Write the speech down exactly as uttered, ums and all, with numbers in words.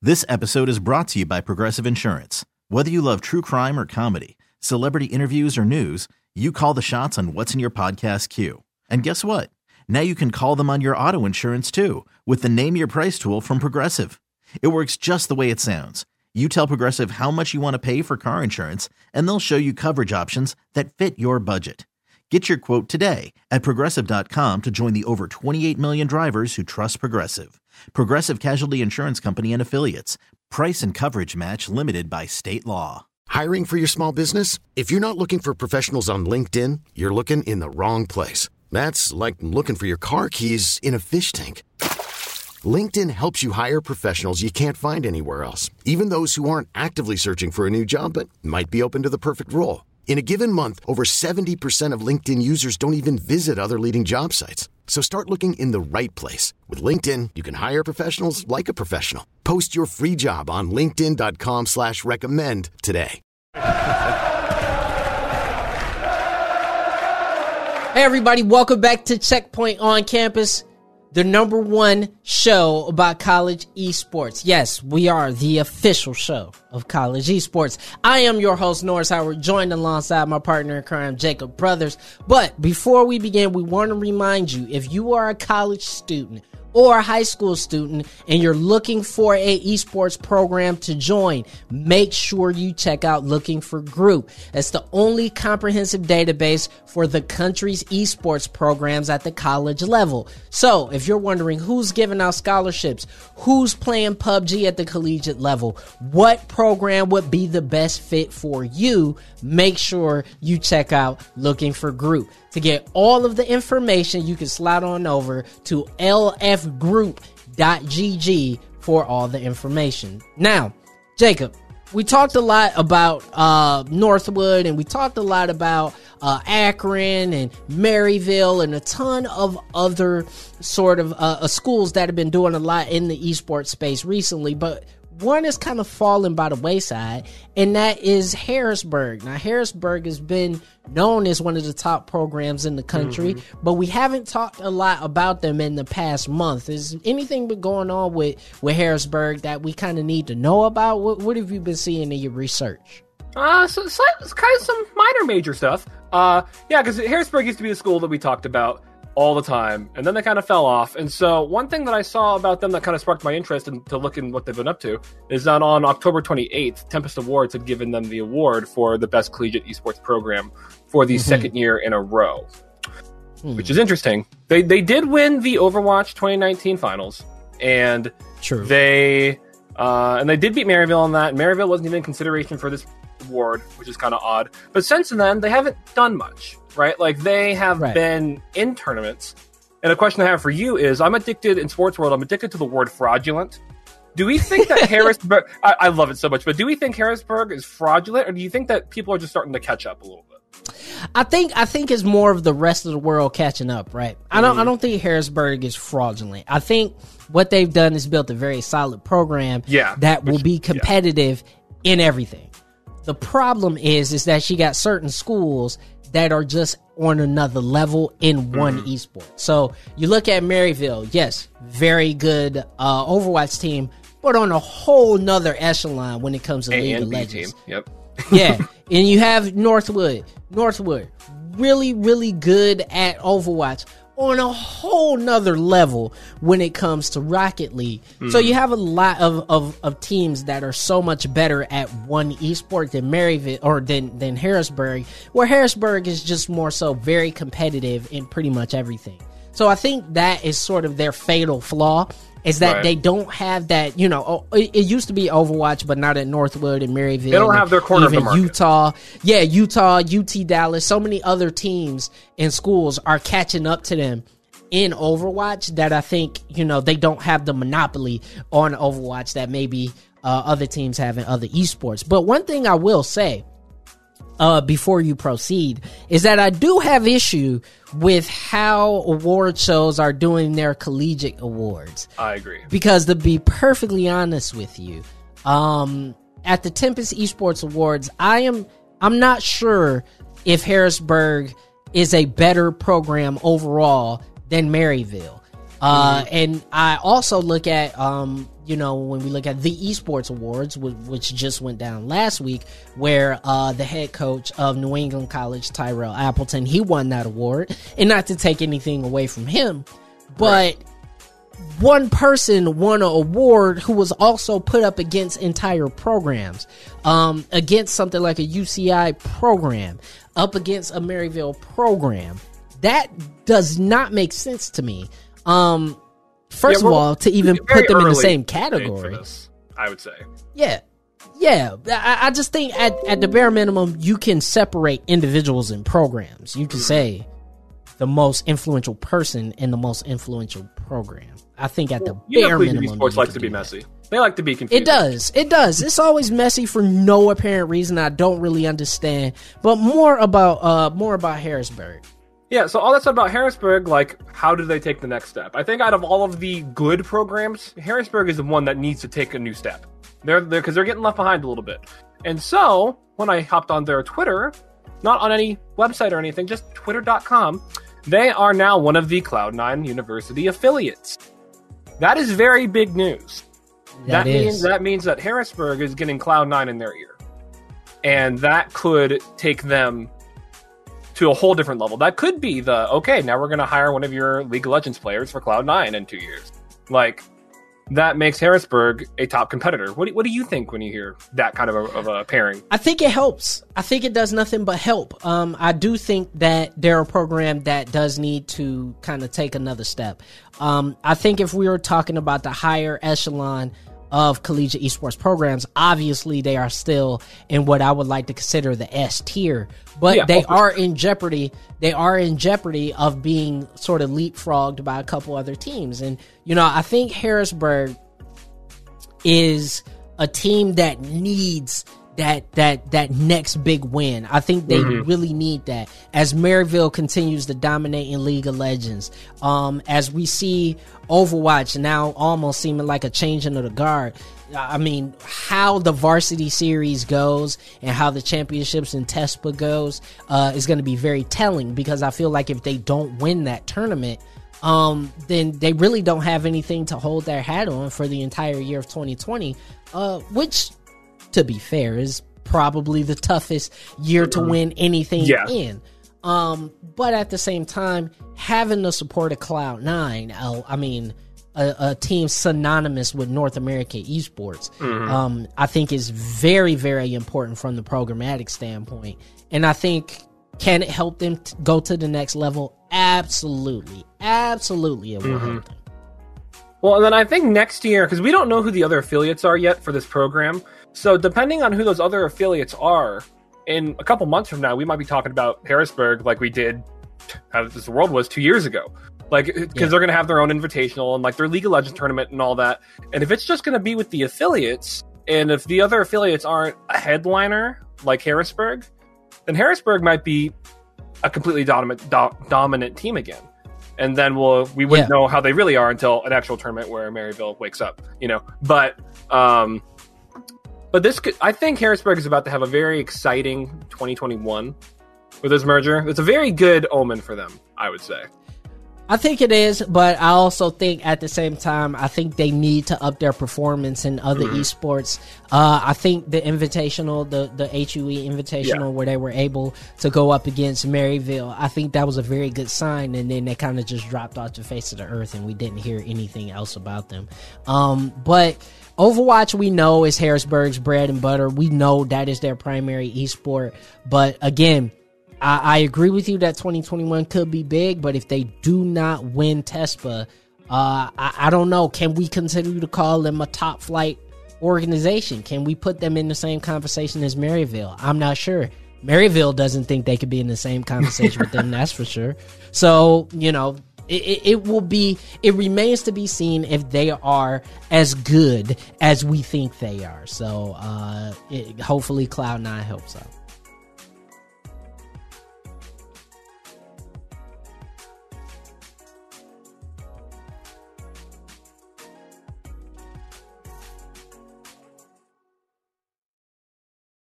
This episode is brought to you by Progressive Insurance. Whether you love true crime or comedy, celebrity interviews or news, you call the shots on what's in your podcast queue. And guess what? Now you can call them on your auto insurance too with the Name Your Price tool from Progressive. It works just the way it sounds. You tell Progressive how much you want to pay for car insurance, and they'll show you coverage options that fit your budget. Get your quote today at Progressive dot com to join the over twenty-eight million drivers who trust Progressive. Progressive Casualty Insurance Company and Affiliates. Price and coverage match limited by state law. Hiring for your small business? If you're not looking for professionals on LinkedIn, you're looking in the wrong place. That's like looking for your car keys in a fish tank. LinkedIn helps you hire professionals you can't find anywhere else, even those who aren't actively searching for a new job but might be open to the perfect role. In a given month, over seventy percent of LinkedIn users don't even visit other leading job sites. So start looking in the right place. With LinkedIn, you can hire professionals like a professional. Post your free job on linkedin dot com slash recommend today. Hey everybody, welcome back to Checkpoint on Campus, the number one show about college esports. Yes, we are the official show of college esports. I am your host, Norris Howard, joined alongside my partner in crime, Jacob Brothers. But before we begin, we want to remind you, if you are a college student or a high school student and you're looking for a esports program to join, make sure you check out Looking for Group. It's the only comprehensive database for the country's esports programs at the college level. So if you're wondering who's giving out scholarships, who's playing P U B G at the collegiate level, what program would be the best fit for you, make sure you check out Looking for Group. To get all of the information, you can slide on over to L F group dot G G for all the information. Now, Jacob, we talked a lot about uh, Northwood, and we talked a lot about uh, Akron and Maryville and a ton of other sort of uh, schools that have been doing a lot in the esports space recently, but one is kind of fallen by the wayside, and that is Harrisburg. Now, Harrisburg has been known as one of the top programs in the country, mm-hmm. but we haven't talked a lot about them in the past month. Is anything been going on with, with Harrisburg that we kind of need to know about? What, what have you been seeing in your research? Uh, so, so it's kind of some minor major stuff. Uh, yeah, because Harrisburg used to be the school that we talked about all the time, and then they kind of fell off. And so one thing that I saw about them that kind of sparked my interest in, to look in what they've been up to is that on October twenty-eighth, Tempest Awards had given them the award for the best collegiate esports program for the mm-hmm. second year in a row, mm. which is interesting. They they did win the Overwatch twenty nineteen finals, and True. they uh, and they did beat Maryville on that. Maryville wasn't even in consideration for this award, which is kind of odd. But since then, they haven't done much. Right? Like, they have right. been in tournaments. And a question I have for you is, I'm addicted, in sports world, I'm addicted to the word fraudulent. Do we think that Harrisburg, I, I love it so much, but do we think Harrisburg is fraudulent, or do you think that people are just starting to catch up a little bit? I think I think it's more of the rest of the world catching up, right? I don't mm. I don't think Harrisburg is fraudulent. I think what they've done is built a very solid program yeah, that which, will be competitive yeah. in everything. The problem is, is that she got certain schools that are just on another level in one mm. esport. So you look at Maryville, yes, very good uh, Overwatch team, but on a whole nother echelon when it comes to A League and of B Legends. Team. Yep. Yeah, and you have Northwood. Northwood, really, really good at Overwatch on a whole nother level when it comes to Rocket League. Mm. So you have a lot of, of, of teams that are so much better at one esport than Maryville or than, than Harrisburg, where Harrisburg is just more so very competitive in pretty much everything. So I think that is sort of their fatal flaw, is that right. they don't have that, you know, it, it used to be Overwatch, but not at Northwood and Maryville. They don't have their corner of the market. Utah. Yeah, Utah, U T Dallas. So many other teams and schools are catching up to them in Overwatch that I think, you know, they don't have the monopoly on Overwatch that maybe uh, other teams have in other esports. But one thing I will say, Uh, before you proceed, is that I do have issue with how award shows are doing their collegiate awards. I agree. Because to be perfectly honest with you, um, at the Tempest Esports Awards, I am I'm not sure if Harrisburg is a better program overall than Maryville. Uh, mm-hmm. And I also look at, um, you know, when we look at the Esports Awards, which, which just went down last week, where uh, the head coach of New England College, Tyrell Appleton, he won that award. And not to take anything away from him, but right. one person won an award who was also put up against entire programs, um, against something like a U C I program, up against a Maryville program. That does not make sense to me. Um, first yeah, of all, to even put them in the same category, this, I would say. Yeah. Yeah. I, I just think at, at the bare minimum, you can separate individuals and programs. You can mm-hmm. say the most influential person in the most influential program. I think at the well, bare minimum. Sports likes to be messy. That. They like to be confusing. It does. It does. It's always messy for no apparent reason I don't really understand. But more about uh more about Harrisburg. Yeah, so all that stuff about Harrisburg, like, how do they take the next step? I think out of all of the good programs, Harrisburg is the one that needs to take a new step. They're there because they're getting left behind a little bit. And so, when I hopped on their Twitter, not on any website or anything, just twitter dot com, they are now one of the Cloud nine University affiliates. That is very big news. That, that means that means that Harrisburg is getting Cloud nine in their ear. And that could take them to a whole different level. That could be the, okay, now we're going to hire one of your League of Legends players for Cloud nine in two years. Like, that makes Harrisburg a top competitor. What do, what do you think when you hear that kind of a, of a pairing? I think it helps. I think it does nothing but help. Um, I do think that they're a program that does need to kind of take another step. Um, I think if we were talking about the higher echelon of collegiate esports programs, obviously they are still in what I would like to consider the S tier, but yeah, they are in jeopardy. They are in jeopardy of being sort of leapfrogged by a couple other teams. And, you know, I think Harrisburg is a team that needs that that that next big win. I think they mm-hmm. really need that as Maryville continues to dominate in League of Legends. Um, as we see Overwatch now almost seeming like a changing of the guard. I mean, how the varsity series goes and how the championships in TESPA goes uh, is going to be very telling, because I feel like if they don't win that tournament, um, then they really don't have anything to hold their hat on for the entire year of twenty twenty, uh, which, to be fair, is probably the toughest year to win anything yeah. in. Um, but at the same time, having the support of Cloud nine, uh, I mean, a, a team synonymous with North American esports, mm-hmm. um, I think is very, very important from the programmatic standpoint. And I think, can it help them t- go to the next level? Absolutely. Absolutely it will mm-hmm. help them. Well, and then I think next year, because we don't know who the other affiliates are yet for this program, so depending on who those other affiliates are, in a couple months from now, we might be talking about Harrisburg like we did, how this world was two years ago. Like, because yeah. they're going to have their own invitational and like their League of Legends tournament and all that. And if it's just going to be with the affiliates, and if the other affiliates aren't a headliner like Harrisburg, then Harrisburg might be a completely dominant do- dominant team again. And then we'll we wouldn't yeah. know how they really are until an actual tournament where Maryville wakes up, you know. But um, but this could, I think Harrisburg is about to have a very exciting twenty twenty-one with this merger. It's a very good omen for them, I would say. I think it is, but I also think at the same time, I think they need to up their performance in other mm-hmm. esports. Uh, I think the Invitational, the, the H U E Invitational, yeah. where they were able to go up against Maryville, I think that was a very good sign, and then they kind of just dropped off the face of the earth, and we didn't hear anything else about them. Um, but Overwatch, we know, is Harrisburg's bread and butter. We know that is their primary esport, but again, I, I agree with you that twenty twenty-one could be big, but if they do not win TESPA, uh, I, I don't know. Can we continue to call them a top flight organization? Can we put them in the same conversation as Maryville? I'm not sure. Maryville doesn't think they could be in the same conversation with them, that's for sure. So, you know, it, it, it will be, it remains to be seen if they are as good as we think they are. So, uh, it, hopefully Cloud nine helps out.